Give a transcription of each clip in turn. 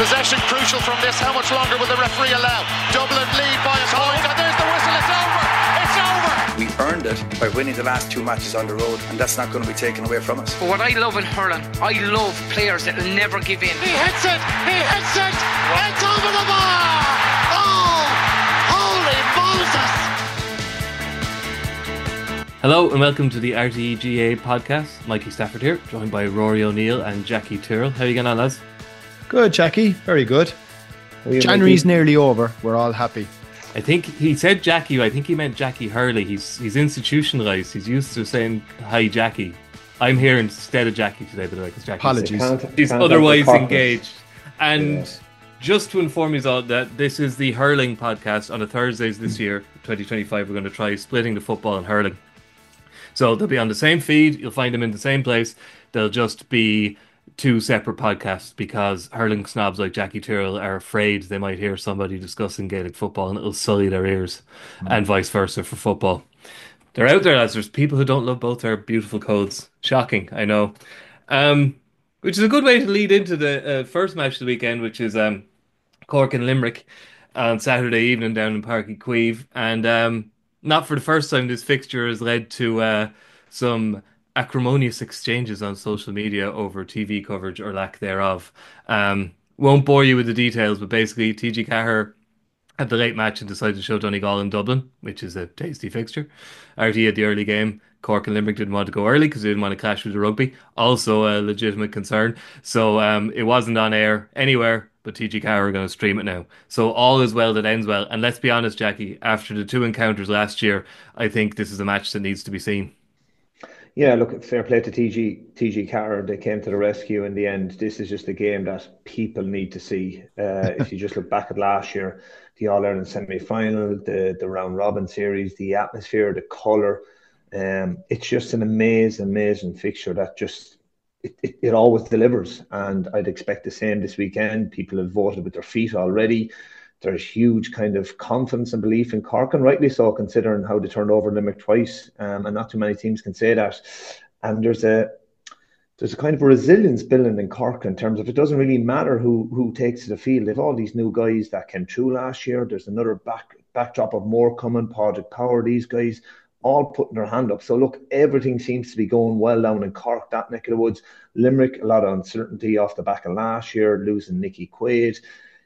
Possession crucial from this. How much longer will the referee allow? Dublin lead by a point, and there's the whistle. It's over. It's over. We earned it by winning the last 2 matches on the road, and that's not going to be taken away from us. But what I love in hurling, I love players that will never give in. He hits it. He hits it. It's over the bar. Oh, holy Moses. Hello and welcome to the RTGA podcast. Mikey Stafford here, joined by Rory O'Neill and Jackie Tyrrell. How are you getting on, lads? Good, Jackie. Very good. January's nearly over. We're all happy. I think he said Jackie. I think he meant Jackie Hurley. He's institutionalised. He's used to saying hi, Jackie. I'm here instead of Jackie today, by the way, because Jackie Apologies. She's otherwise engaged. And just to inform you all that this is the hurling podcast on the Thursdays this year, 2025. We're going to try splitting the football and hurling. So they'll be on the same feed. You'll find them in the same place. They'll just be two separate podcasts because hurling snobs like Jackie Tyrrell are afraid they might hear somebody discussing Gaelic football and it'll sully their ears, and vice versa for football. They're out there, lads. There's people who don't love both our beautiful codes. Shocking, I know. Which is a good way to lead into the first match of the weekend, which is Cork and Limerick on Saturday evening down in Páirc Uí Chaoimh. And not for the first time, this fixture has led to some acrimonious exchanges on social media over TV coverage or lack thereof. Won't bore you with the details, but basically TG Cahir had the late match and decided to show Donegal in Dublin, which is a tasty fixture. RT had the early game. Cork and Limerick didn't want to go early because they didn't want to clash with the rugby. Also a legitimate concern. So it wasn't on air anywhere, but TG Cahir are going to stream it now. So all is well that ends well. And let's be honest, Jackie, after the two encounters last year, I think this is a match that needs to be seen. Yeah, look, fair play to TG Cahir. They came to the rescue in the end. This is just a game that people need to see. If you just look back at last year, the All-Ireland semi-final, the round-robin series, the atmosphere, the colour, it's just an amazing fixture that just, it always delivers. And I'd expect the same this weekend. People have voted with their feet already. There's huge kind of confidence and belief in Cork, and rightly so, considering how they turned over Limerick twice, and not too many teams can say that. And there's a kind of a resilience building in Cork in terms of it doesn't really matter who takes to the field. They've all these new guys that came through last year. There's another backdrop of more coming, Padraig Power, these guys all putting their hand up. So look, everything seems to be going well down in Cork, that neck of the woods. Limerick, a lot of uncertainty off the back of last year, losing Nicky Quaid.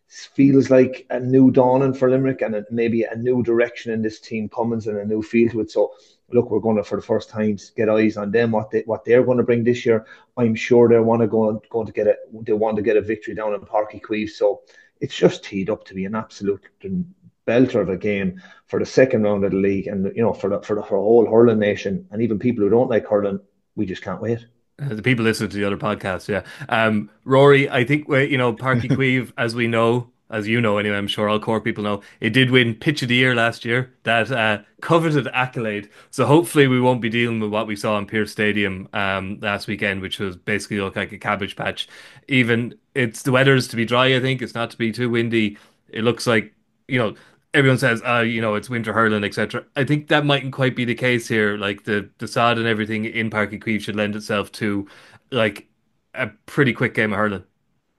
Feels like a new dawning for Limerick and maybe a new direction in this team Cummins and a new feel to it. So look, we're going to, for the first time, get eyes on them, what they're going to bring this year. I'm sure they want to get a victory down in Páirc Uí Chaoimh. So it's just teed up to be an absolute belter of a game for the second round of the league, and for the whole hurling nation, and even people who don't like hurling. We just can't wait. The people listen to the other podcasts, yeah. Rory, I think, Páirc Uí Chaoimh, as we know, as you know anyway, I'm sure all Cork people know, it did win Pitch of the Year last year, that coveted accolade. So hopefully we won't be dealing with what we saw in Pearse Stadium last weekend, which was basically look like a cabbage patch. Even the weather's to be dry, I think. It's not to be too windy. It looks like, everyone says, it's winter hurling, etc. I think that mightn't quite be the case here. Like the sod and everything in Páirc Uí Chaoimh should lend itself to like a pretty quick game of hurling.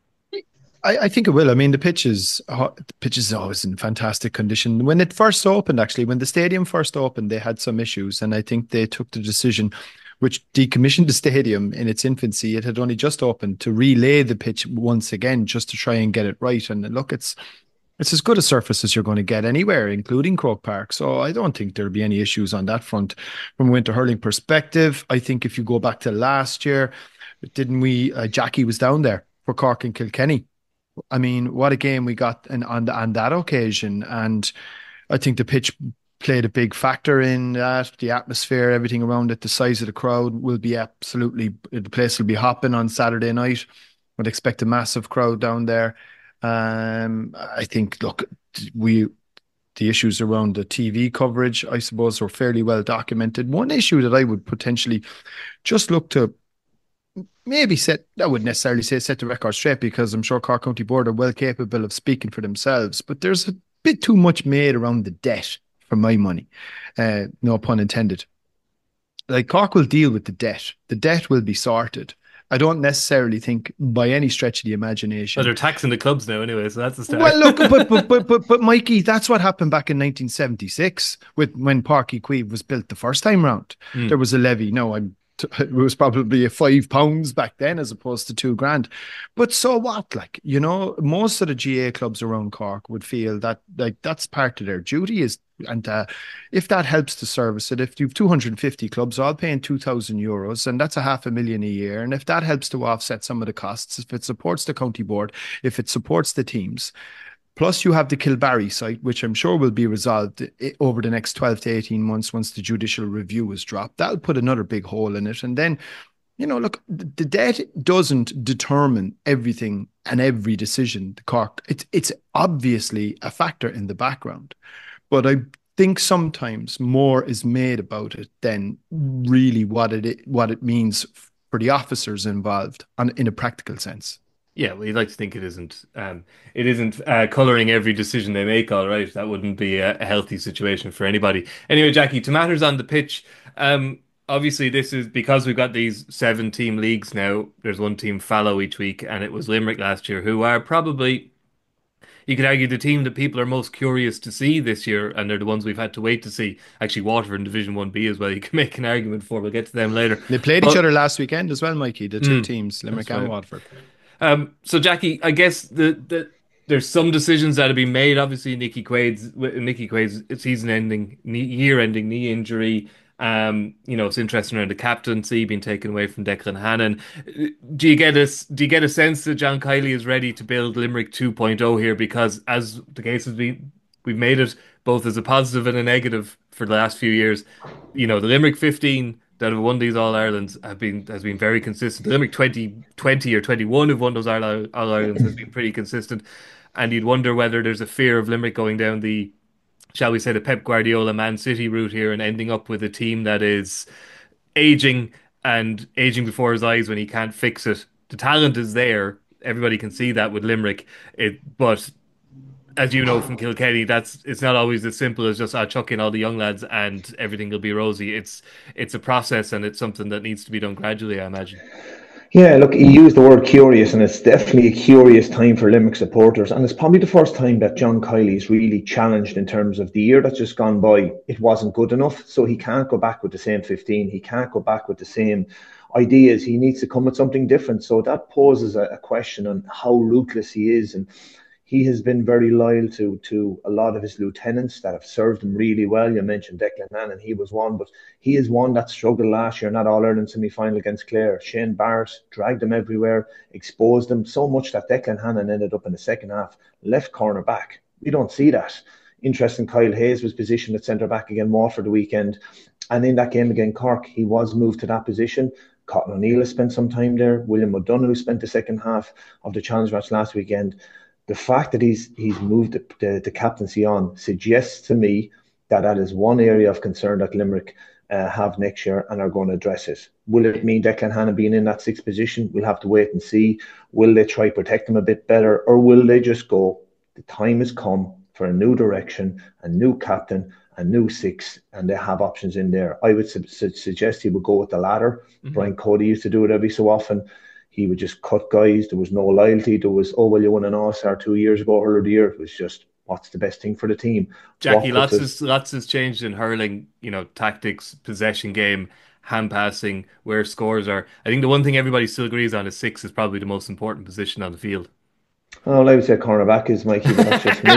I think it will. I mean, the pitch is always in fantastic condition. When it first opened, actually, when the stadium first opened, they had some issues, and I think they took the decision, which decommissioned the stadium in its infancy. It had only just opened, to relay the pitch once again, just to try and get it right. And look, it's as good a surface as you're going to get anywhere, including Croke Park. So I don't think there'll be any issues on that front from a winter hurling perspective. I think if you go back to last year, Jackie was down there for Cork and Kilkenny. I mean, what a game we got on that occasion. And I think the pitch played a big factor in that. The atmosphere, everything around it, the size of the crowd will be the place will be hopping on Saturday night. Would expect a massive crowd down there. I think, look, the issues around the TV coverage, I suppose, are fairly well documented. One issue that I would potentially just look to maybe I wouldn't necessarily say set the record straight, because I'm sure Cork County Board are well capable of speaking for themselves, but there's a bit too much made around the debt, for my money. No pun intended. Like, Cork will deal with the debt. The debt will be sorted. I don't necessarily think by any stretch of the imagination. But they're taxing the clubs now anyway, so that's the start. Well, look, but Mikey, that's what happened back in 1976 when Páirc Uí Chaoimh was built the first time round. There was a levy. No, it was probably a £5 back then as opposed to £2,000. But so what? Like, you know, most of the GA clubs around Cork would feel that like that's part of their duty is, and if that helps to service it, if you've 250 clubs all paying €2,000, and that's $500,000 a year, and if that helps to offset some of the costs, if it supports the county board, if it supports the teams. Plus, you have the Kilbarry site, which I'm sure will be resolved over the next 12 to 18 months once the judicial review is dropped. That'll put another big hole in it. And then, you know, look, the debt doesn't determine everything and every decision. The Cork, it's obviously a factor in the background. But I think sometimes more is made about it than really what it means for the officers involved in a practical sense. Yeah, well, you'd like to think it isn't. It isn't colouring every decision they make. All right, that wouldn't be a healthy situation for anybody. Anyway, Jackie, to matters on the pitch. Obviously, this is because we've got these 7-team leagues now. There's one team fallow each week, and it was Limerick last year, who are probably, you could argue, the team that people are most curious to see this year, and they're the ones we've had to wait to see. Actually, Waterford in Division 1B as well. You can make an argument for. We'll get to them later. They played each other last weekend as well, Mikey. The two teams, Limerick and Waterford. So Jackie, I guess there's some decisions that have been made. Obviously, Nicky Quaid's season-ending, year-ending knee injury. You know, it's interesting around the captaincy being taken away from Declan Hannon. Do you get a sense that John Kiely is ready to build Limerick 2.0 here? Because as the case has been, we've made it both as a positive and a negative for the last few years. You know, the Limerick 15 that have won these All-Irelands has been very consistent. The Limerick 2020 or 21 who've won those All-Irelands has been pretty consistent. And you'd wonder whether there's a fear of Limerick going down the, shall we say, the Pep Guardiola Man City route here and ending up with a team that is aging before his eyes when he can't fix it. The talent is there. Everybody can see that with Limerick. But as you know from Kilkenny, it's not always as simple as just chuck in all the young lads and everything will be rosy. It's a process, and it's something that needs to be done gradually, I imagine. Yeah, look, he used the word curious, and it's definitely a curious time for Limerick supporters. And it's probably the first time that John Kiely is really challenged in terms of the year that's just gone by. It wasn't good enough, so he can't go back with the same 15. He can't go back with the same ideas. He needs to come with something different. So that poses a question on how ruthless he is. And he has been very loyal to a lot of his lieutenants that have served him really well. You mentioned Declan Hannon, he was one, but he is one that struggled last year, not All-Ireland semi-final against Clare. Shane Barrett dragged him everywhere, exposed him so much that Declan Hannon ended up in the second half left corner back. We don't see that. Interesting, Kyle Hayes was positioned at centre back again Waterford the weekend, and in that game against Cork, he was moved to that position. Cotton O'Neill has spent some time there. William O'Donoghue spent the second half of the challenge match last weekend. The fact that he's moved the captaincy on suggests to me that is one area of concern that Limerick have next year and are going to address it. Will it mean Declan Hannon being in that sixth position? We'll have to wait and see. Will they try to protect him a bit better, or will they just go, the time has come for a new direction, a new captain, a new six, and they have options in there? I would suggest he would go with the latter. Mm-hmm. Brian Cody used to do it every so often. He would just cut guys. There was no loyalty. There was, you won an All-Star 2 years ago, hurler of the year. It was just, what's the best thing for the team? Jackie, lots has changed in hurling, you know, tactics, possession game, hand passing, where scores are. I think the one thing everybody still agrees on is six is probably the most important position on the field. Well, I would say cornerback is, Mikey, but that's just me.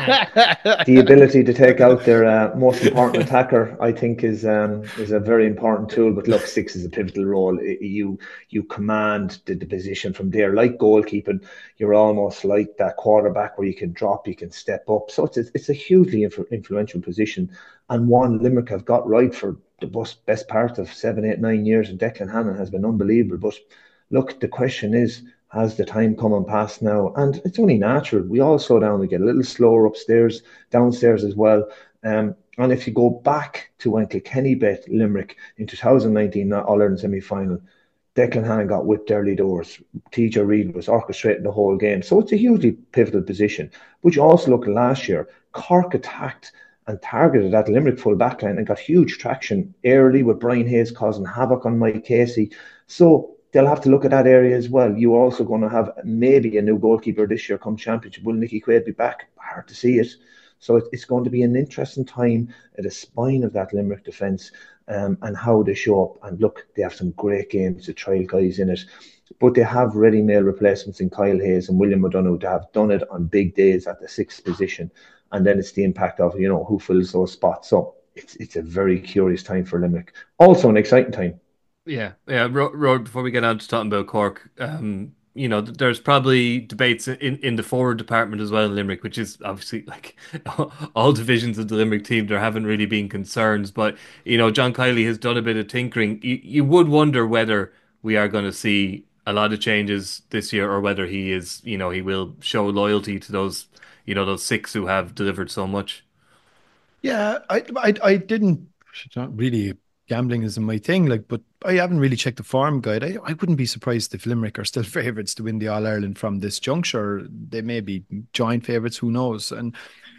The ability to take out their most important attacker, I think, is a very important tool. But look, six is a pivotal role. You command the position from there. Like goalkeeping, you're almost like that quarterback where you can drop, you can step up. So it's a hugely influential position, and one Limerick have got right for the best part of 7, 8, 9 years. And Declan Hannon has been unbelievable. But look, the question is, has the time come and passed now? And it's only natural. We all slow down. We get a little slower downstairs as well. And if you go back to when Kilkenny bet Limerick in 2019, All-Ireland semi-final, Declan Hannon got whipped early doors. TJ Reid was orchestrating the whole game. So it's a hugely pivotal position. But you also look last year, Cork attacked and targeted that Limerick full backline and got huge traction early with Brian Hayes causing havoc on Mike Casey. So they'll have to look at that area as well. You're also going to have maybe a new goalkeeper this year come championship. Will Nicky Quaid be back? Hard to see it. So it's going to be an interesting time at the spine of that Limerick defence, and how they show up. And look, they have some great games, the trial guys in it. But they have ready-made replacements in Kyle Hayes and William O'Donoghue. They have done it on big days at the 6th position. And then it's the impact of, who fills those spots. So it's a very curious time for Limerick. Also an exciting time. Yeah. Rod, before we get on to talking about Cork, there's probably debates in the forward department as well in Limerick, which is obviously like all divisions of the Limerick team. There haven't really been concerns, but John Kiley has done a bit of tinkering. You would wonder whether we are going to see a lot of changes this year, or whether he is, he will show loyalty to those, those 6 who have delivered so much. Yeah, I didn't. Not really. Gambling isn't my thing, but I haven't really checked the form guide. I wouldn't be surprised if Limerick are still favourites to win the All Ireland from this juncture. They may be joint favourites, who knows? And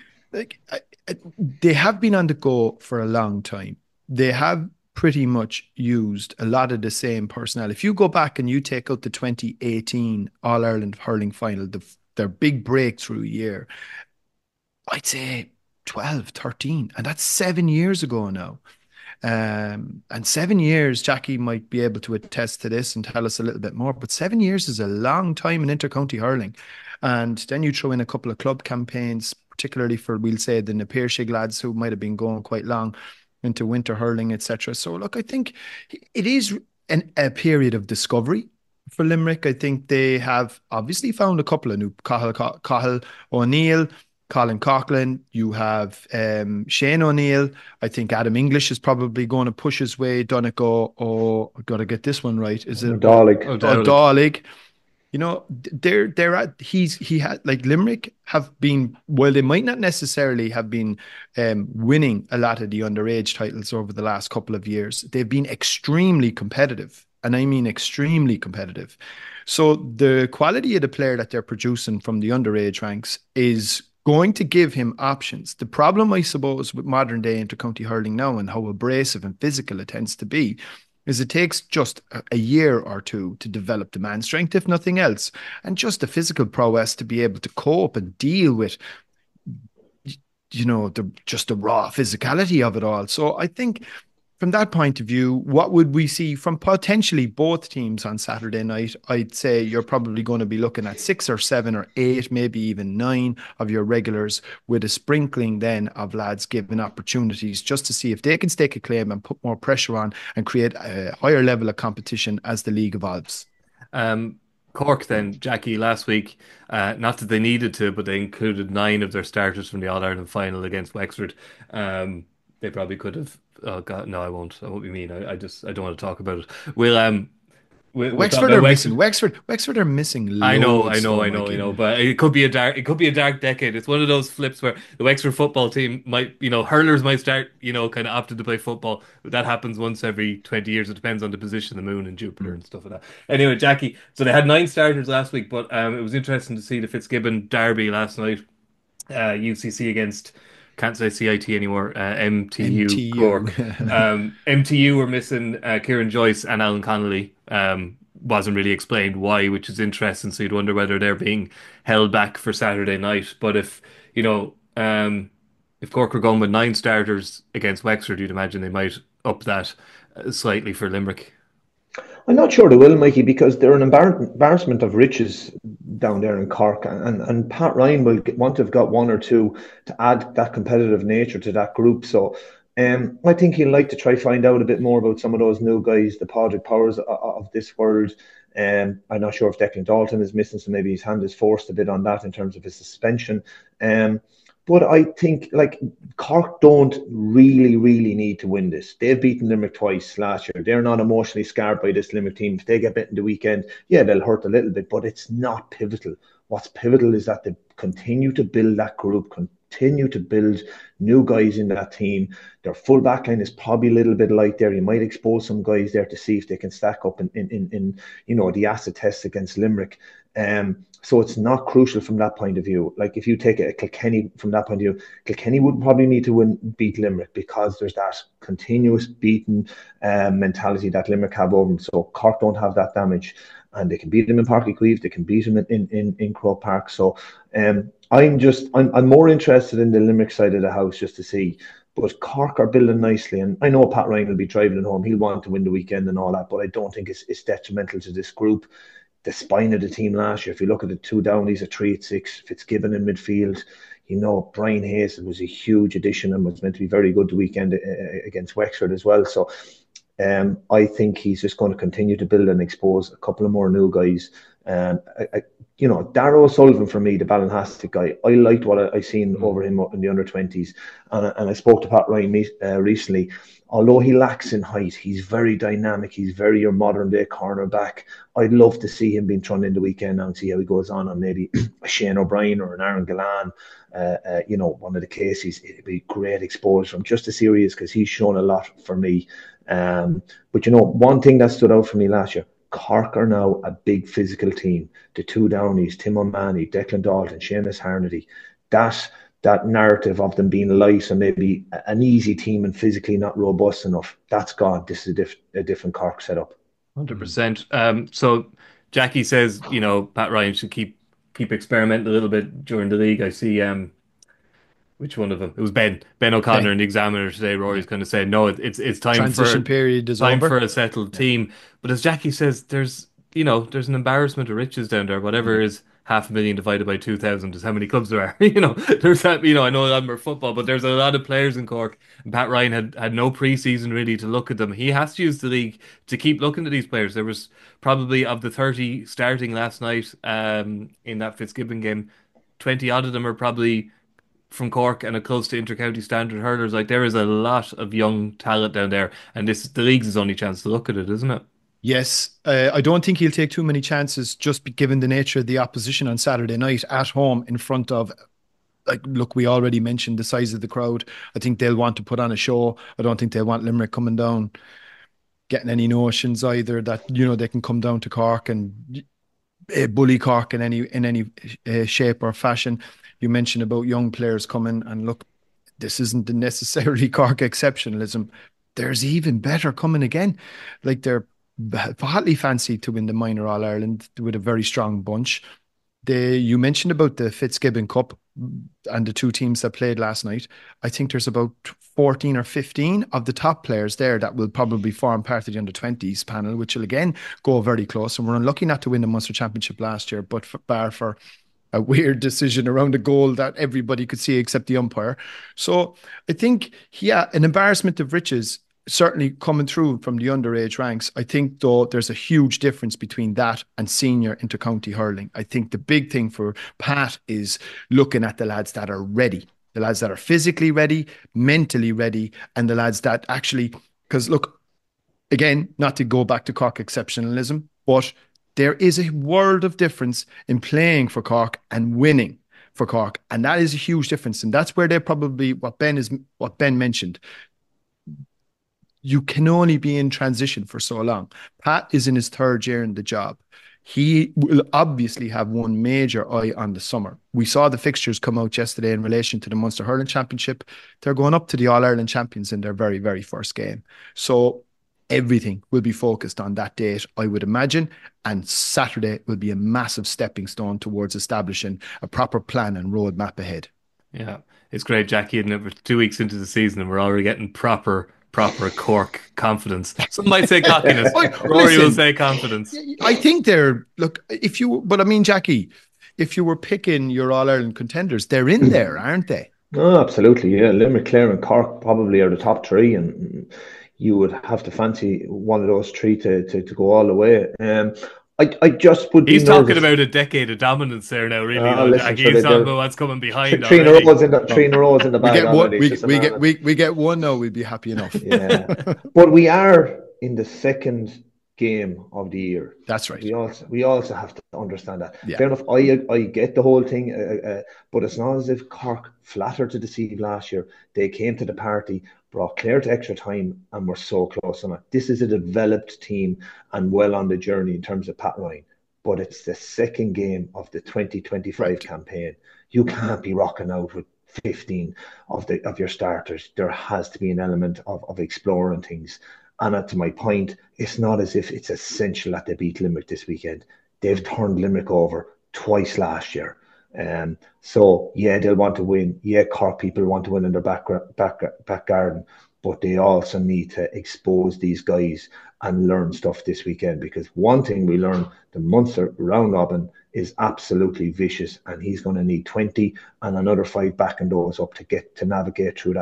they have been on the go for a long time. They have pretty much used a lot of the same personnel. If you go back and you take out the 2018 All Ireland hurling final, their big breakthrough year, I'd say 12, 13, and that's 7 years ago now. And 7 years, Jackie might be able to attest to this and tell us a little bit more, but 7 years is a long time in intercounty hurling. And then you throw in a couple of club campaigns, particularly for, we'll say, the Napier lads who might have been going quite long into winter hurling, etc. So look, I think it is a period of discovery for Limerick. I think they have obviously found a couple of new Cathal O'Neill, Colin Coughlin, you have Shane O'Neill. I think Adam English is probably going to push his way. Donegal, I've got to get this one right. Is it Dálaig? They're at, he had, like, Limerick have been, well, they might not necessarily have been winning a lot of the underage titles over the last couple of years. They've been extremely competitive, and I mean extremely competitive. So the quality of the player that they're producing from the underage ranks is going to give him options. The problem, I suppose, with modern day intercounty hurling now and how abrasive and physical it tends to be is it takes just a year or two to develop the man strength, if nothing else, and just the physical prowess to be able to cope and deal with, the raw physicality of it all. So I think from that point of view, what would we see from potentially both teams on Saturday night? I'd say you're probably going to be looking at 6 or 7 or 8, maybe even 9 of your regulars, with a sprinkling then of lads given opportunities just to see if they can stake a claim and put more pressure on and create a higher level of competition as the league evolves. Cork then, Jackie, last week, not that they needed to, but they included 9 of their starters from the All-Ireland final against Wexford. They probably could have. Oh God, no, I won't. I won't be mean. I don't want to talk about it. Wexford are missing. Wexford are missing. I know. But it could be a dark decade. It's one of those flips where the Wexford football team might, hurlers might start, kind of opted to play football. But that happens once every 20 years. It depends on the position of the moon and Jupiter and stuff like that. Anyway, Jackie. So they had 9 starters last week, but it was interesting to see the Fitzgibbon derby last night. UCC against, can't say CIT anymore, MTU Cork. MTU were missing Kieran Joyce and Alan Connolly. Wasn't really explained why, which is interesting. So you'd wonder whether they're being held back for Saturday night. But if Cork were going with 9 starters against Wexford, you'd imagine they might up that slightly for Limerick. I'm not sure they will, Mikey, because they're an embarrassment of riches down there in Cork, and Pat Ryan will want to have got 1 or 2 to add that competitive nature to that group. So I think he'll like to try find out a bit more about some of those new guys, the Padraig Powers of this world. I'm not sure if Declan Dalton is missing, so maybe his hand is forced a bit on that in terms of his suspension. But I think, like, Cork don't really need to win this. They've beaten Limerick twice last year. They're not emotionally scarred by this Limerick team. If they get beaten the weekend, yeah, they'll hurt a little bit, but it's not pivotal. What's pivotal is that they continue to build that group, continue to build new guys in that team. Their full back line is probably a little bit light there. You might expose some guys there to see if they can stack up in the acid test against Limerick. So it's not crucial from that point of view. Like if you take a Kilkenny from that point of view, Kilkenny would probably need to beat Limerick because there's that continuous beating mentality that Limerick have over them. So Cork don't have that damage. And they can beat them in Páirc Uí Chaoimh, they can beat them in Croke Park. So I'm more interested in the Limerick side of the house just to see. But Cork are building nicely, and I know Pat Ryan will be driving it home. He'll want to win the weekend and all that, but I don't think it's detrimental to this group. The spine of the team last year, if you look at the two Downies, a 3-6, Fitzgibbon in midfield, Brian Hayes was a huge addition and was meant to be very good the weekend against Wexford as well. So I think he's just going to continue to build and expose a couple of more new guys. Darragh O'Sullivan, for me, the Ballinhastic guy, I liked what I seen over him in the under-20s. And I spoke to Pat Ryan recently. Although he lacks in height, he's very dynamic. He's very your modern-day cornerback. I'd love to see him being thrown in the weekend now and see how he goes on maybe a Shane O'Brien or an Aaron Gillan. One of the cases, it'd be great exposure from just as serious because he's shown a lot for me. But one thing that stood out for me last year, Cork are now a big physical team. The two Downies, Tim O'Mahony, Declan Dalton, Seamus Harnedy, that narrative of them being light and maybe an easy team and physically not robust enough, that's gone. This is a different Cork setup. 100%. So Jackie says, Pat Ryan should keep experimenting a little bit during the league. I see which one of them? It was Ben O'Connor in the Examiner today. Rory's kind of saying, no, it's time transition period is over. For a settled team. But as Jackie says, there's an embarrassment of riches down there. Whatever is 500,000 divided by 2,000 is how many clubs there are. There's that. I know that more football, but there's a lot of players in Cork. And Pat Ryan had no pre-season really to look at them. He has to use the league to keep looking at these players. There was probably of the 30 starting last night in that Fitzgibbon game, 20 odd of them are probably from Cork and a close to inter-county standard hurlers. Like there is a lot of young talent down there, and the league's his only chance to look at it, isn't it? Yes, I don't think he'll take too many chances just given the nature of the opposition on Saturday night at home in front of, we already mentioned the size of the crowd. I think they'll want to put on a show. I don't think they'll want Limerick coming down, getting any notions either that, they can come down to Cork and bully Cork in any shape or fashion. You mentioned about young players coming, and look, this isn't necessarily Cork exceptionalism. There's even better coming again. They're hotly fancied to win the Minor All-Ireland with a very strong bunch. You mentioned about the Fitzgibbon Cup and the two teams that played last night. I think there's about 14 or 15 of the top players there that will probably form part of the under-20s panel, which will again go very close. And we're unlucky not to win the Munster Championship last year, but bar for a weird decision around a goal that everybody could see except the umpire. So I think, an embarrassment of riches certainly coming through from the underage ranks. I think, though, there's a huge difference between that and senior intercounty hurling. I think the big thing for Pat is looking at the lads that are ready, the lads that are physically ready, mentally ready, and the lads that actually, because look, again, not to go back to Cork exceptionalism, but there is a world of difference in playing for Cork and winning for Cork. And that is a huge difference. And that's where they're probably, what Ben mentioned, you can only be in transition for so long. Pat is in his third year in the job. He will obviously have one major eye on the summer. We saw the fixtures come out yesterday in relation to the Munster Hurling Championship. They're going up to the All-Ireland champions in their very, very first game. So everything will be focused on that date, I would imagine. And Saturday will be a massive stepping stone towards establishing a proper plan and roadmap ahead. Yeah, it's great, Jackie. And we're 2 weeks into the season and we're already getting proper Cork confidence. Some might say cockiness. Rory will say confidence. I think Jackie, if you were picking your All-Ireland contenders, they're in there, aren't they? Oh, absolutely. Yeah, Limerick, Clare and Cork probably are the top three, and you would have to fancy one of those three to go all the way. I just would. He's talking about a decade of dominance there now. Really, he's talking about what's coming behind. Three in a row in the bag. We get one now. We'd be happy enough. Yeah, but we are in the second game of the year. That's right. We also have to understand that. Yeah. Fair enough. I get the whole thing, but it's not as if Cork flattered to deceive last year. They came to the party, brought Clare to extra time, and were so close on it. This is a developed team and well on the journey in terms of Pat Ryan. But it's the second game of the 2025 campaign. You can't be rocking out with 15 of your starters. There has to be an element of exploring things. And to my point, it's not as if it's essential that they beat Limerick this weekend. They've turned Limerick over twice last year. So, yeah, they'll want to win. Yeah, Cork people want to win in their back garden. But they also need to expose these guys and learn stuff this weekend. Because one thing we learned, the Munster round robin is absolutely vicious, and he's going to need 20 and another 5 backing those up to navigate through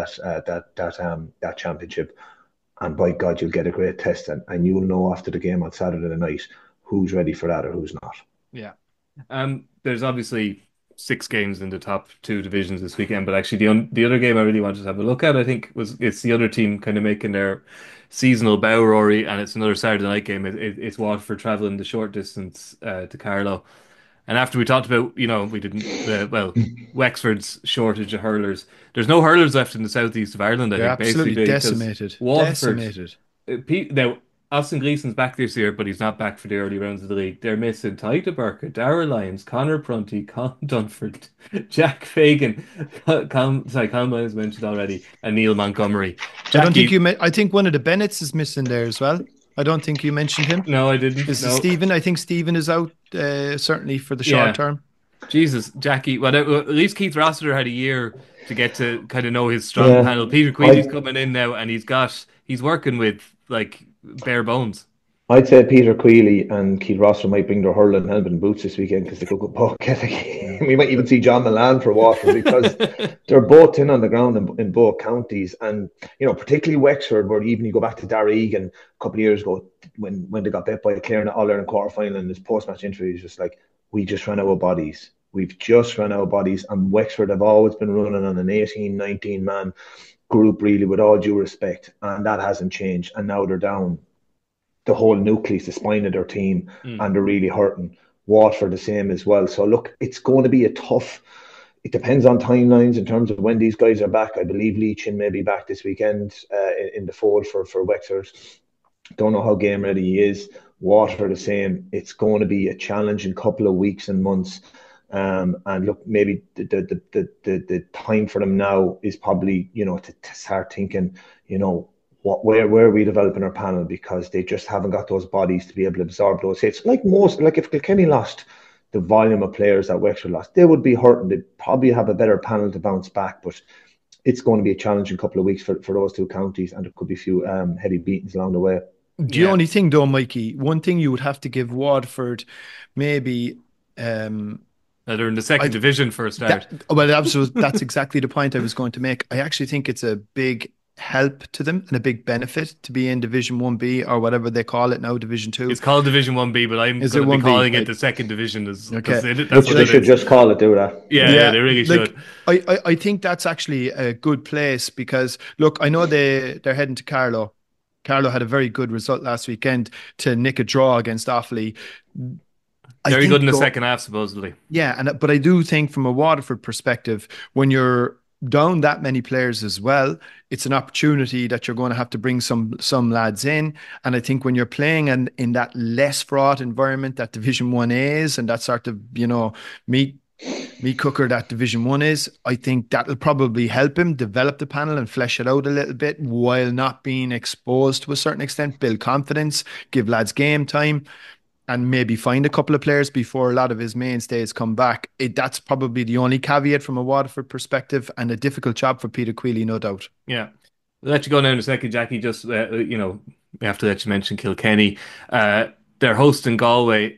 that championship. And by God, you'll get a great test, and you'll know after the game on Saturday night who's ready for that or who's not. Yeah. There's obviously 6 games in the top 2 divisions this weekend, but actually the other game I really wanted to have a look at, I think, it's the other team kind of making their seasonal bow, Rory, and it's another Saturday night game. It's Waterford travelling the short distance to Carlow. And after we talked about, we didn't, Wexford's shortage of hurlers. There's no hurlers left in the southeast of Ireland, I think, absolutely basically. decimated. Waterford, now, Austin Gleeson's back this year, but he's not back for the early rounds of the league. They're missing Tyta Burke, Darragh Lyons, Conor Prunty, Colin Dunford, Jack Fagan, Colin Lyons mentioned already, and Neil Montgomery. I think one of the Bennetts is missing there as well. I don't think you mentioned him. No, I didn't. Is Stephen? I think Stephen is out certainly for the short term. Jesus, Jackie. Well, at least Keith Rossiter had a year to get to kind of know his strong panel. Peter Queeley's coming in now, and he's working with bare bones. I'd say Peter Queeley and Keith Rossiter might bring their hurling helmet and boots this weekend because they could go both. We might even see John Milan for Waterford because they're both in on the ground in both counties. And, particularly Wexford, where even you go back to Darragh Egan a couple of years ago when they got bet by Clare in the All-Ireland quarter-final, and his post-match interview was just like, we just ran out of bodies. We've just run out of bodies. And Wexford have always been running on an 18, 19-man group, really, with all due respect. And that hasn't changed. And now they're down the whole nucleus, the spine of their team, and they're really hurting. Waterford the same as well. So look, it's going to be a tough. It depends on timelines in terms of when these guys are back. I believe Leachin may be back this weekend in the fold for Wexford. Don't know how game ready he is. Waterford the same. It's going to be a challenging couple of weeks and months. And look, maybe the time for them now is probably to start thinking, where are we developing our panel, because they just haven't got those bodies to be able to absorb those hits. Like if Kilkenny lost the volume of players that Wexford lost, they would be hurting. They'd probably have a better panel to bounce back, but it's going to be a challenging couple of weeks for those 2 counties, and there could be a few heavy beatings along the way. The only thing though, Mikey, one thing you would have to give Waterford maybe... they're in the second division for a start. That's exactly the point I was going to make. I actually think it's a big help to them and a big benefit to be in Division 1B or whatever they call it now, Division 2. It's called Division 1B, but I'm going to be calling it the second division. That's what they should just call it, do that. Yeah, they really should. I think that's actually a good place because, look, I know they're heading to Carlow. Carlow had a very good result last weekend to nick a draw against Offaly. Very good in the second half, supposedly. Yeah, but I do think from a Waterford perspective, when you're down that many players as well, it's an opportunity that you're going to have to bring some lads in. And I think when you're playing in that less fraught environment that Division 1A is, and that sort of, meat cooker that Division 1 is, I think that'll probably help him develop the panel and flesh it out a little bit while not being exposed to a certain extent, build confidence, give lads game time, and maybe find a couple of players before a lot of his mainstays come back. That's probably the only caveat from a Waterford perspective, and a difficult job for Peter Queeley, no doubt. Yeah. I'll let you go now in a second, Jackie. Just, we have to let you mention Kilkenny. They're hosting Galway.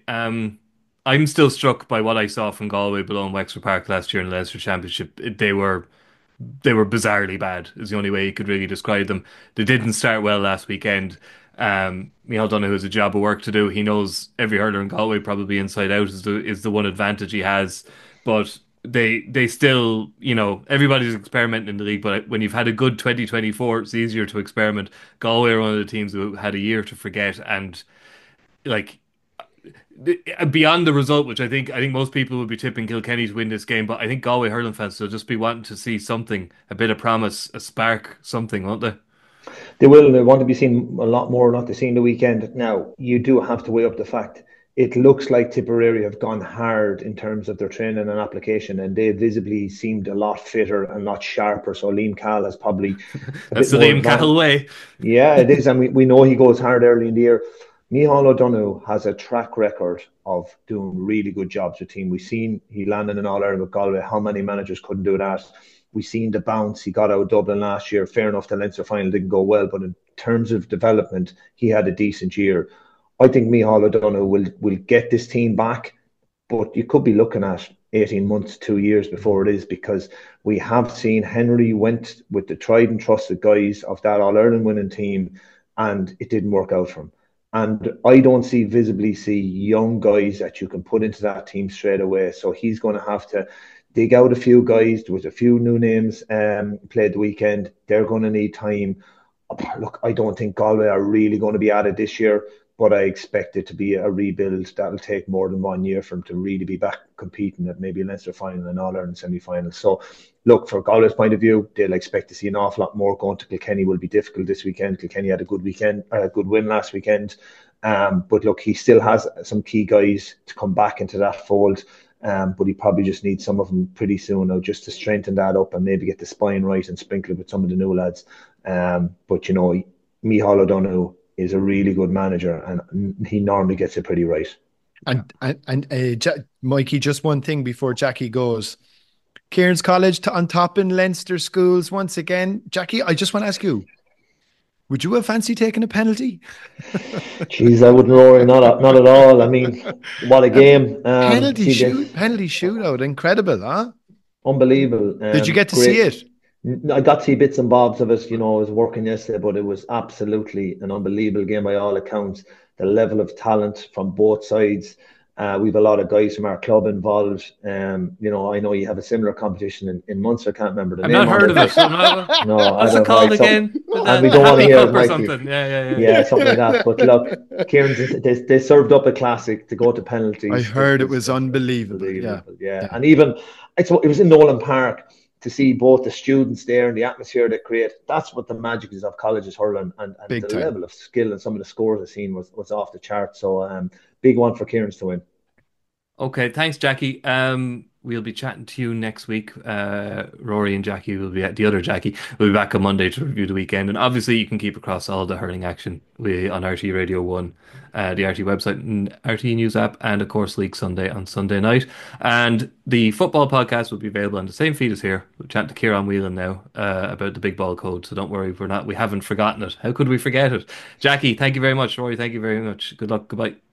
I'm still struck by what I saw from Galway below in Wexford Park last year in the Leinster Championship. They were bizarrely bad, is the only way you could really describe them. They didn't start well last weekend. Micheál Donoghue has a job of work to do. He knows every hurler in Galway probably inside out is the one advantage he has. But they still, everybody's experimenting in the league, but when you've had a good 2024, it's easier to experiment. Galway are one of the teams who had a year to forget, and like beyond the result, which I think most people would be tipping Kilkenny to win this game, but I think Galway hurling fans will just be wanting to see something, a bit of promise, a spark, something, won't they? They will. They want to be seen a lot more, not to see in the weekend. Now, you do have to weigh up the fact it looks like Tipperary have gone hard in terms of their training and application, and they visibly seemed a lot fitter and a lot sharper. So Liam Cahill has probably That's the Liam Cahill way. Yeah, it is, and we know he goes hard early in the year. Micheál O'Donoghue has a track record of doing really good jobs with team. We've seen he landed in All-Ireland with Galway. How many managers couldn't do that? We've seen the bounce. He got out of Dublin last year. Fair enough, the Leinster final didn't go well, but in terms of development, he had a decent year. I think Micheál O'Donoghue will get this team back, but you could be looking at 18 months, 2 years before it is, because we have seen Henry went with the tried and trusted guys of that All-Ireland winning team, and it didn't work out for him. And I don't visibly see young guys that you can put into that team straight away. So he's going to have to dig out a few guys. There was a few new names played the weekend. They're going to need time. Look, I don't think Galway are really going to be at it this year, but I expect it to be a rebuild that'll take more than 1 year for them to really be back competing at maybe a Leinster final and All-Ireland semi-final. So, look, for Galway's point of view, they'll expect to see an awful lot more. Going to Kilkenny will be difficult this weekend. Kilkenny had a good win last weekend. But look, he still has some key guys to come back into that fold. But he probably just needs some of them pretty soon now, just to strengthen that up and maybe get the spine right and sprinkle it with some of the new lads. But Micheál O'Donoghue is a really good manager, and he normally gets it pretty right. And Mikey, just one thing before Jackie goes. Kieran's College on top in Leinster schools once again. Jackie, I just want to ask you, would you have fancy taking a penalty? Jeez, I wouldn't worry, not at all. I mean, what a game. Penalty shootout, incredible, huh? Unbelievable. Did you get to see it? I got to see bits and bobs of it. I was working yesterday, but it was absolutely an unbelievable game by all accounts. The level of talent from both sides. We've a lot of guys from our club involved. I know you have a similar competition in Munster. I can't remember the name. I've not heard of it. No, what's it called again? And we don't want to hear it, or something. Yeah, something like that. But look, Kieran's, they served up a classic to go to penalties. I heard it was unbelievable. Yeah. And even it was in Nolan Park. To see both the students there and the atmosphere they create, that's what the magic is of colleges hurling, and the level of skill and some of the scores I've seen was off the chart. So big one for Kieran's to win. Okay, thanks, Jackie. We'll be chatting to you next week. Rory and Jackie will be the other Jackie will be back on Monday to review the weekend, and obviously you can keep across all the hurling action on RT Radio 1, the RT website and RT News app, and of course League Sunday on Sunday night. And the football podcast will be available on the same feed as here. We're chatting to Kieran Whelan now about the Big Ball Code, so don't worry, we haven't forgotten it. How could we forget it? Jackie, thank you very much. Rory, thank you very much. Good luck. Goodbye.